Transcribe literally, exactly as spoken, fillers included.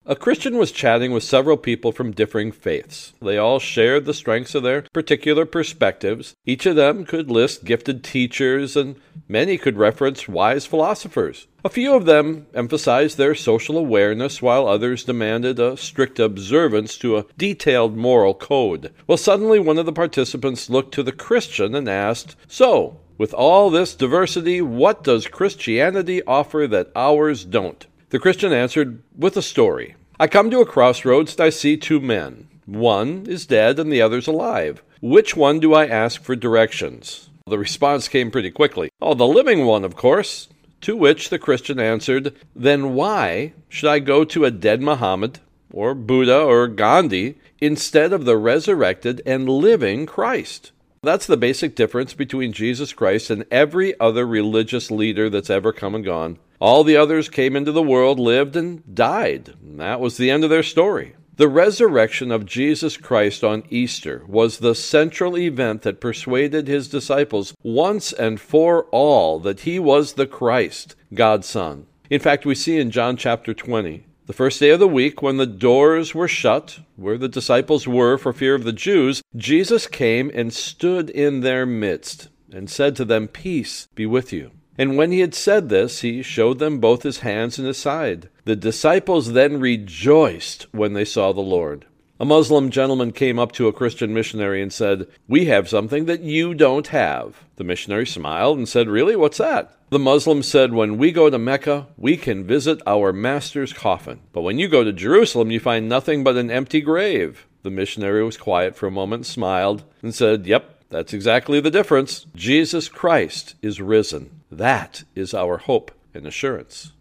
A Christian was chatting with several people from differing faiths. They all shared the strengths of their particular perspectives. Each of them could list gifted teachers, and many could reference wise philosophers. A few of them emphasized their social awareness, while others demanded a strict observance to a detailed moral code. Well, suddenly one of the participants looked to the Christian and asked, "So, with all this diversity, what does Christianity offer that ours don't?" The Christian answered with a story. "I come to a crossroads and I see two men. One is dead and the other's alive. Which one do I ask for directions?" The response came pretty quickly. "Oh, the living one, of course." To which the Christian answered, "Then why should I go to a dead Muhammad or Buddha or Gandhi instead of the resurrected and living Christ?" That's the basic difference between Jesus Christ and every other religious leader that's ever come and gone. All the others came into the world, lived, and died. And that was the end of their story. The resurrection of Jesus Christ on Easter was the central event that persuaded his disciples once and for all that he was the Christ, God's Son. In fact, we see in John chapter twenty, the first day of the week, when the doors were shut, where the disciples were for fear of the Jews, Jesus came and stood in their midst and said to them, "Peace be with you." And when he had said this, he showed them both his hands and his side. The disciples then rejoiced when they saw the Lord. A Muslim gentleman came up to a Christian missionary and said, "We have something that you don't have." The missionary smiled and said, "Really? What's that?" The Muslim said, "When we go to Mecca, we can visit our master's coffin. But when you go to Jerusalem, you find nothing but an empty grave." The missionary was quiet for a moment, smiled, and said, "Yep, that's exactly the difference. Jesus Christ is risen. That is our hope and assurance."